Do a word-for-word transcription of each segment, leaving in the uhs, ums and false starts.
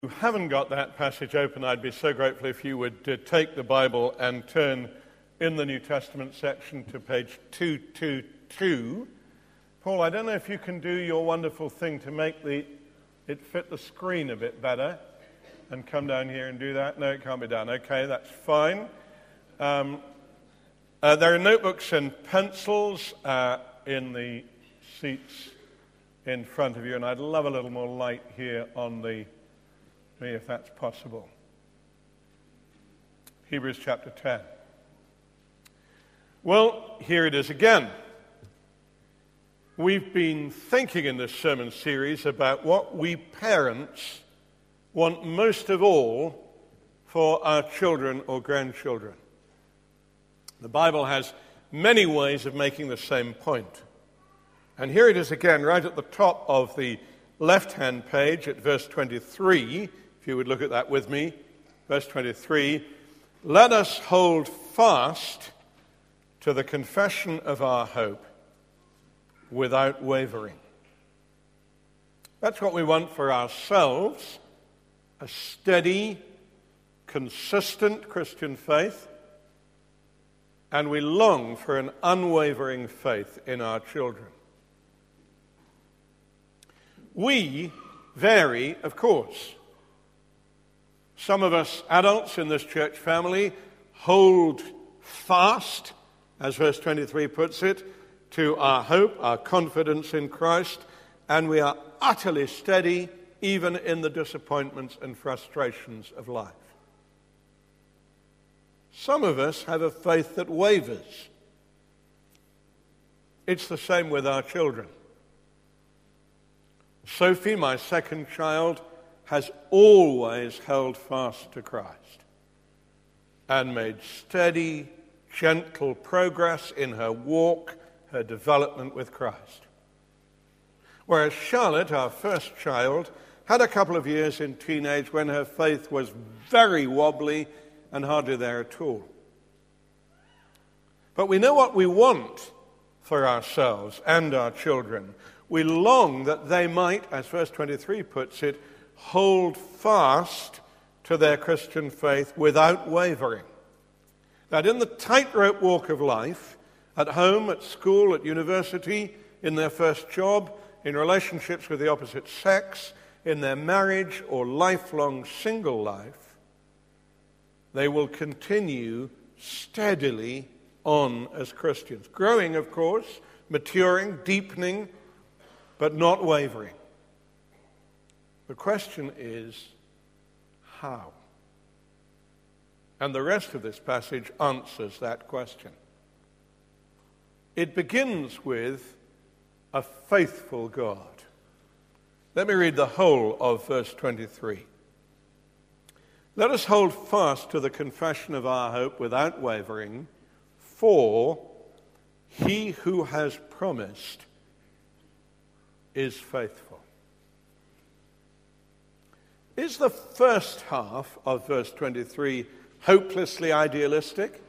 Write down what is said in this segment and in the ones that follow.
If you haven't got that passage open, I'd be so grateful if you would uh, take the Bible and turn in the New Testament section to page two twenty-two. Paul, I don't know if you can do your wonderful thing to make the it fit the screen a bit better and come down here and do that. No, it can't be done. Okay, that's fine. Um, uh, there are notebooks and pencils uh, in the seats in front of you, and I'd love a little more light here on the me if that's possible. Hebrews chapter ten. Well, here it is again. We've been thinking in this sermon series about what we parents want most of all for our children or grandchildren. The Bible has many ways of making the same point. And here it is again, right at the top of the left-hand page at verse twenty-three. If you would look at that with me, verse twenty-three, let us hold fast to the confession of our hope without wavering. That's what we want for ourselves, a steady, consistent Christian faith, and we long for an unwavering faith in our children. We vary, of course. Some of us adults in this church family hold fast, as verse twenty-three puts it, to our hope, our confidence in Christ, and we are utterly steady even in the disappointments and frustrations of life. Some of us have a faith that wavers. It's the same with our children. Sophie, my second child, has always held fast to Christ and made steady, gentle progress in her walk, her development with Christ. Whereas Charlotte, our first child, had a couple of years in teenage when her faith was very wobbly and hardly there at all. But we know what we want for ourselves and our children. We long that they might, as verse twenty-three puts it, hold fast to their Christian faith without wavering. That in the tightrope walk of life, at home, at school, at university, in their first job, in relationships with the opposite sex, in their marriage or lifelong single life, they will continue steadily on as Christians. Growing, of course, maturing, deepening, but not wavering. The question is, how? And the rest of this passage answers that question. It begins with a faithful God. Let me read the whole of verse twenty-three. Let us hold fast to the confession of our hope without wavering, for he who has promised is faithful. Is the first half of verse twenty-three hopelessly idealistic?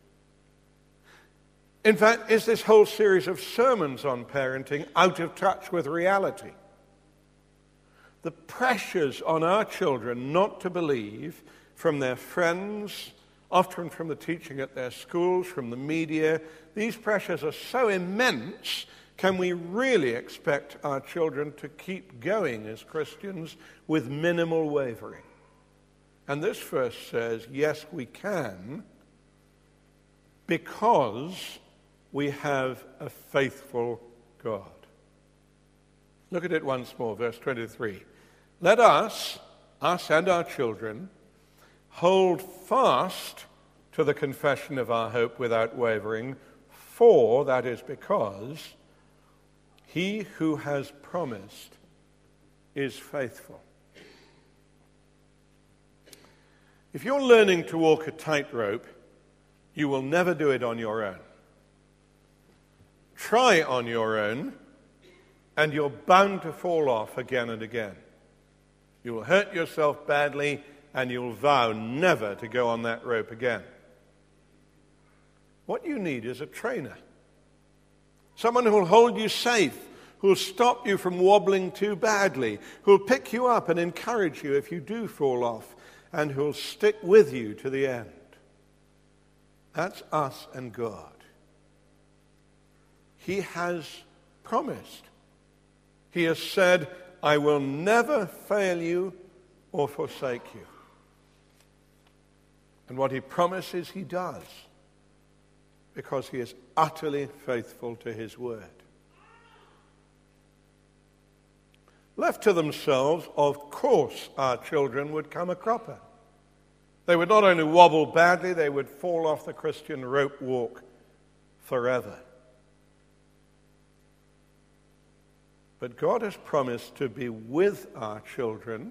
In fact, is this whole series of sermons on parenting out of touch with reality? The pressures on our children not to believe from their friends, often from the teaching at their schools, from the media, these pressures are so immense. Can we really expect our children to keep going as Christians with minimal wavering? And this verse says, yes, we can, because we have a faithful God. Look at it once more, verse twenty-three. Let us, us and our children, hold fast to the confession of our hope without wavering, for, that is because, he who has promised is faithful. If you're learning to walk a tightrope, you will never do it on your own. Try on your own, and you're bound to fall off again and again. You will hurt yourself badly, and you'll vow never to go on that rope again. What you need is a trainer. Someone who will hold you safe, who'll stop you from wobbling too badly, who'll pick you up and encourage you if you do fall off, and who'll stick with you to the end. That's us and God. He has promised. He has said, I will never fail you or forsake you. And what he promises, he does, because he is utterly faithful to his word. Left to themselves, of course, our children would come a cropper. They would not only wobble badly, they would fall off the Christian rope walk forever. But God has promised to be with our children,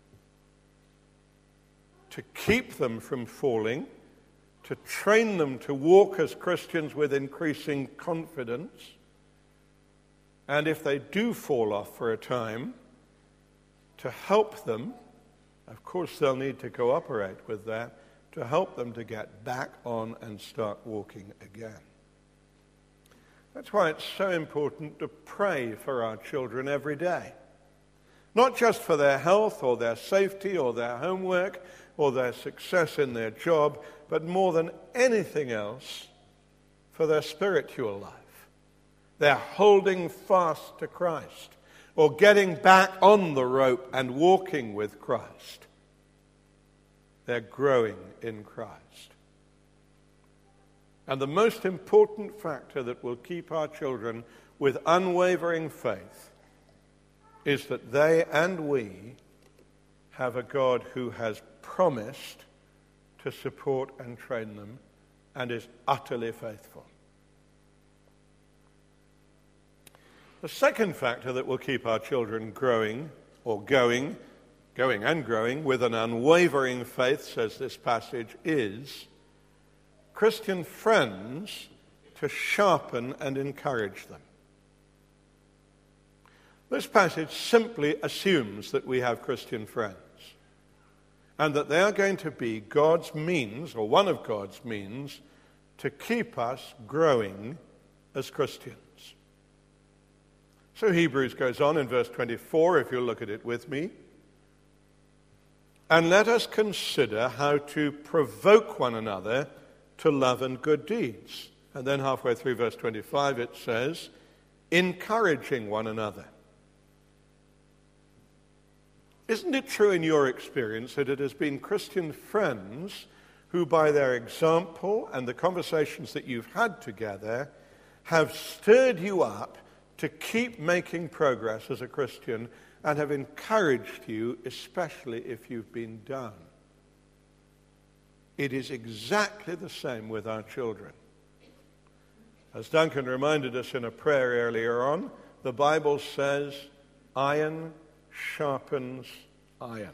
to keep them from falling, to train them to walk as Christians with increasing confidence. And if they do fall off for a time, to help them, of course they'll need to cooperate with that, to help them to get back on and start walking again. That's why it's so important to pray for our children every day. Not just for their health or their safety or their homework or their success in their job, but more than anything else, for their spiritual life. They're holding fast to Christ, or getting back on the rope and walking with Christ. They're growing in Christ. And the most important factor that will keep our children with unwavering faith is that they and we have a God who has promised to support and train them and is utterly faithful. The second factor that will keep our children growing or going, going and growing with an unwavering faith, says this passage, is Christian friends to sharpen and encourage them. This passage simply assumes that we have Christian friends and that they are going to be God's means, or one of God's means, to keep us growing as Christians. So Hebrews goes on in verse twenty-four, if you'll look at it with me. And let us consider how to provoke one another to love and good deeds. And then halfway through verse twenty-five it says, encouraging one another. Isn't it true in your experience that it has been Christian friends who, by their example and the conversations that you've had together, have stirred you up to keep making progress as a Christian and have encouraged you, especially if you've been down? It is exactly the same with our children. As Duncan reminded us in a prayer earlier on, the Bible says, iron sharpens iron.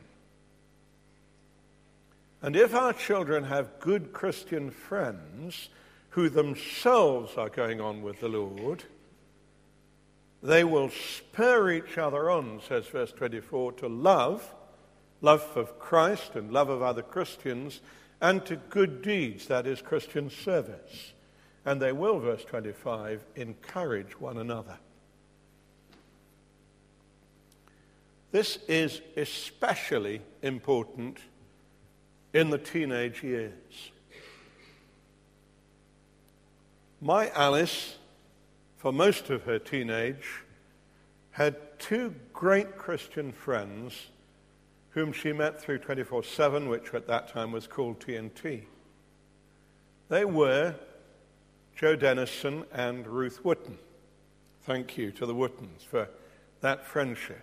And if our children have good Christian friends who themselves are going on with the Lord, they will spur each other on, says verse twenty-four, to love, love of Christ and love of other Christians, and to good deeds, that is Christian service. And they will, verse twenty-five, encourage one another. This is especially important in the teenage years. My Alice, for most of her teenage, had two great Christian friends whom she met through twenty-four seven, which at that time was called T N T. They were Joe Dennison and Ruth Wooten. Thank you to the Wootens for that friendship.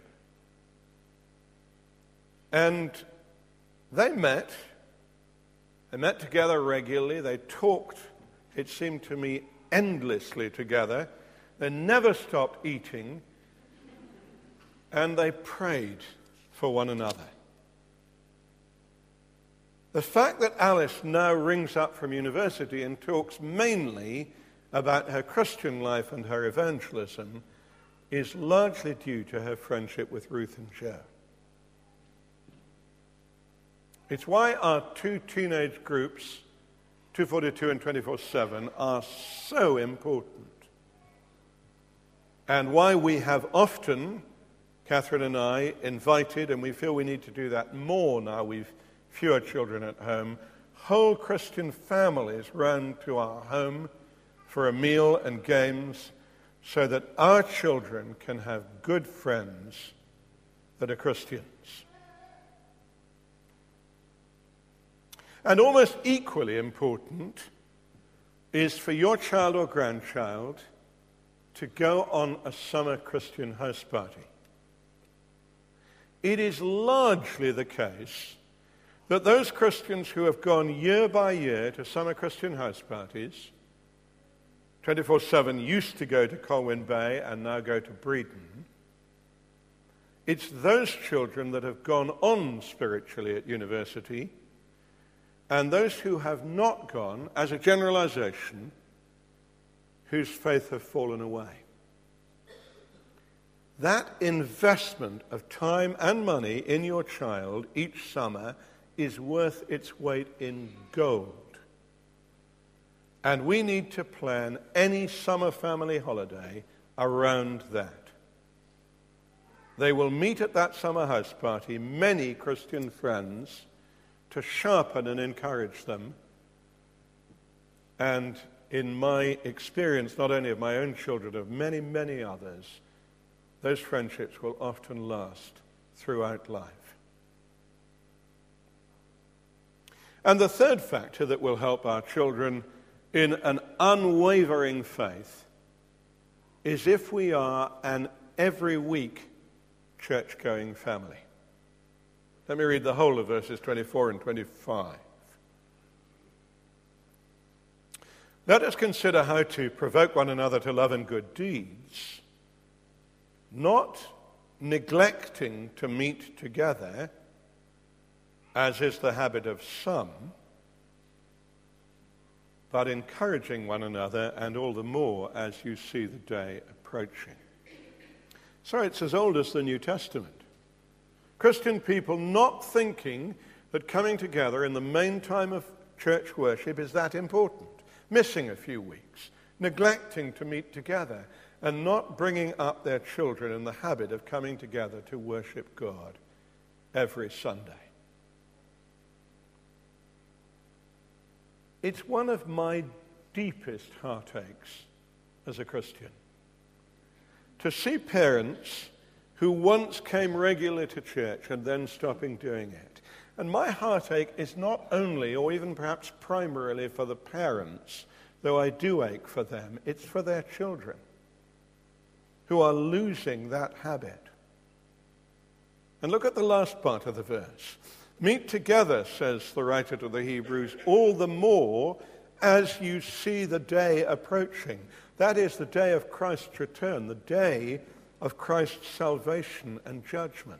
And they met, they met together regularly, they talked, it seemed to me, endlessly together. They never stopped eating, and they prayed for one another. The fact that Alice now rings up from university and talks mainly about her Christian life and her evangelism is largely due to her friendship with Ruth and Joe. It's why our two teenage groups, two forty-two and twenty-four seven, are so important. and why we have often, Catherine and I, invited, and we feel we need to do that more now we've fewer children at home, whole Christian families round to our home for a meal and games so that our children can have good friends that are Christians. And almost equally important is for your child or grandchild to go on a summer Christian house party. It is largely the case that those Christians who have gone year by year to summer Christian house parties, twenty-four seven used to go to Colwyn Bay and now go to Breedon, it's those children that have gone on spiritually at university, and those who have not gone, as a generalization, whose faith have fallen away. That investment of time and money in your child each summer is worth its weight in gold. And we need to plan any summer family holiday around that. They will meet at that summer house party many Christian friends to sharpen and encourage them. And in my experience, not only of my own children, of many, many others, those friendships will often last throughout life. And the third factor that will help our children in an unwavering faith is if we are an every week church-going family. Let me read the whole of verses twenty-four and twenty-five. Let us consider how to provoke one another to love and good deeds, not neglecting to meet together, as is the habit of some, but encouraging one another, and all the more as you see the day approaching. So it's as old as the New Testament. Christian people not thinking that coming together in the main time of church worship is that important, missing a few weeks, neglecting to meet together, and not bringing up their children in the habit of coming together to worship God every Sunday. It's one of my deepest heartaches as a Christian to see parents who once came regularly to church and then stopping doing it. And my heartache is not only, or even perhaps primarily, for the parents, though I do ache for them, it's for their children who are losing that habit. And look at the last part of the verse. Meet together, says the writer to the Hebrews, all the more as you see the day approaching. That is the day of Christ's return, the day of Christ's salvation and judgment.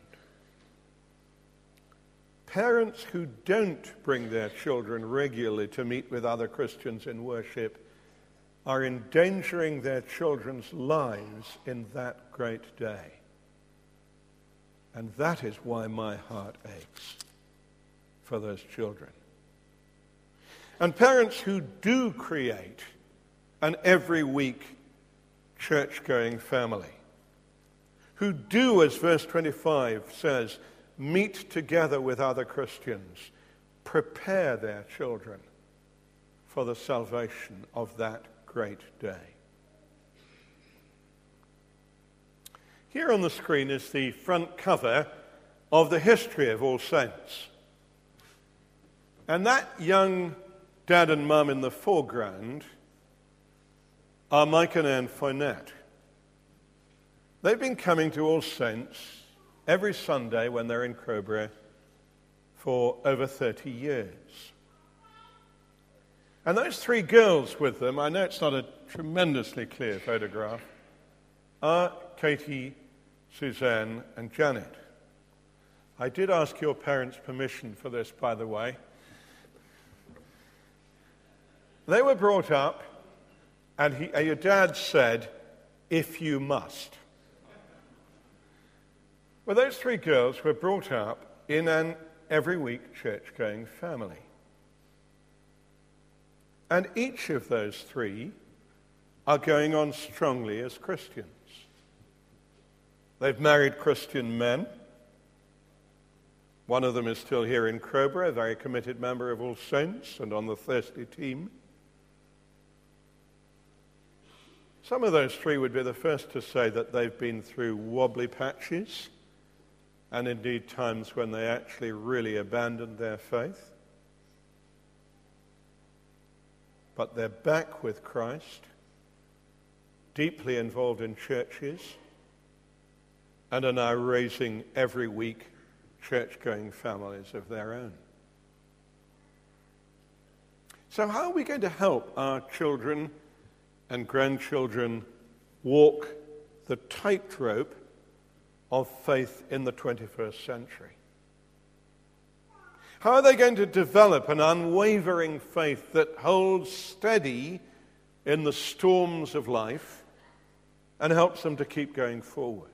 Parents who don't bring their children regularly to meet with other Christians in worship are endangering their children's lives in that great day. And that is why my heart aches for those children. And parents who do create an every week church-going family, who do, as verse twenty-five says, meet together with other Christians, prepare their children for the salvation of that great day. Here on the screen is the front cover of the History of All Saints. And that young dad and mum in the foreground are Mike and Anne Foynette. They've been coming to All Saints every Sunday when they're in Crowborough for over thirty years. And those three girls with them, I know it's not a tremendously clear photograph, are Katie, Suzanne, and Janet. I did ask your parents' permission for this, by the way. They were brought up, and he, uh, your dad said, if you must. Well, those three girls were brought up in an every week church-going family. And each of those three are going on strongly as Christians. They've married Christian men. One of them is still here in Crowborough, a very committed member of All Saints and on the Thursday team. Some of those three would be the first to say that they've been through wobbly patches and indeed times when they actually really abandoned their faith. But they're back with Christ, deeply involved in churches, and are now raising every week church-going families of their own. So how are we going to help our children and grandchildren walk the tightrope of faith in the twenty-first century? How are they going to develop an unwavering faith that holds steady in the storms of life and helps them to keep going forward?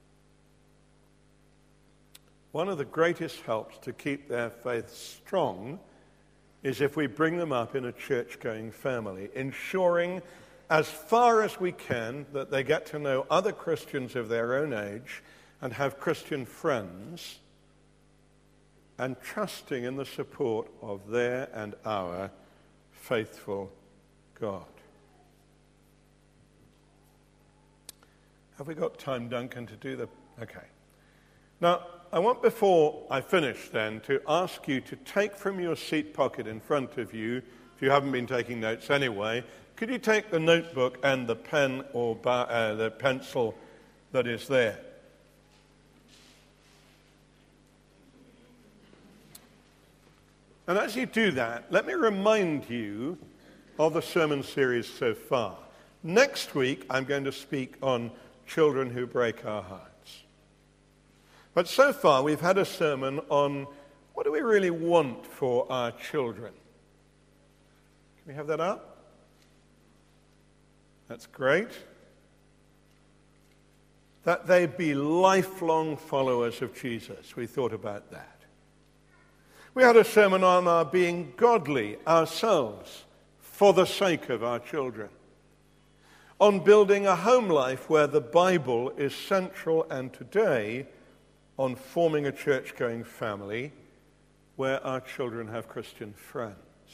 One of the greatest helps to keep their faith strong is if we bring them up in a church-going family, ensuring as far as we can that they get to know other Christians of their own age and have Christian friends, and trusting in the support of their and our faithful God. Have we got time, Duncan, to do the... Okay. Now, I want, before I finish then, to ask you to take from your seat pocket in front of you, if you haven't been taking notes anyway, could you take the notebook and the pen or bar, uh, the pencil that is there? And as you do that, let me remind you of the sermon series so far. Next week, I'm going to speak on children who break our hearts. But so far, we've had a sermon on what do we really want for our children. Can we have that up? That's great. That they be lifelong followers of Jesus. We thought about that. We had a sermon on our being godly ourselves for the sake of our children. On building a home life where the Bible is central, and today on forming a church-going family where our children have Christian friends.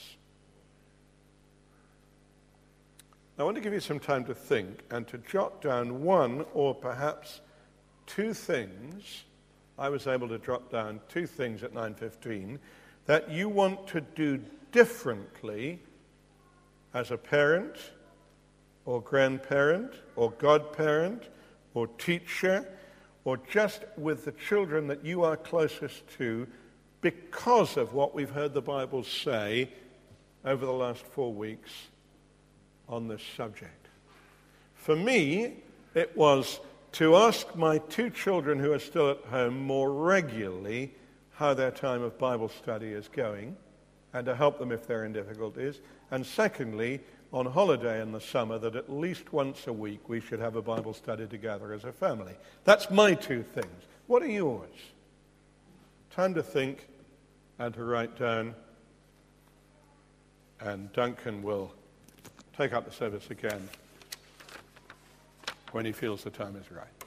I want to give you some time to think and to jot down one or perhaps two things. I was able to jot down two things at nine fifteen that you want to do differently as a parent or grandparent or godparent or teacher or just with the children that you are closest to because of what we've heard the Bible say over the last four weeks on this subject. For me, it was to ask my two children who are still at home more regularly how their time of Bible study is going and to help them if they're in difficulties. And secondly, on holiday in the summer, that at least once a week we should have a Bible study together as a family. That's my two things. What are yours? Time to think and to write down. And Duncan will take up the service again when he feels the time is right.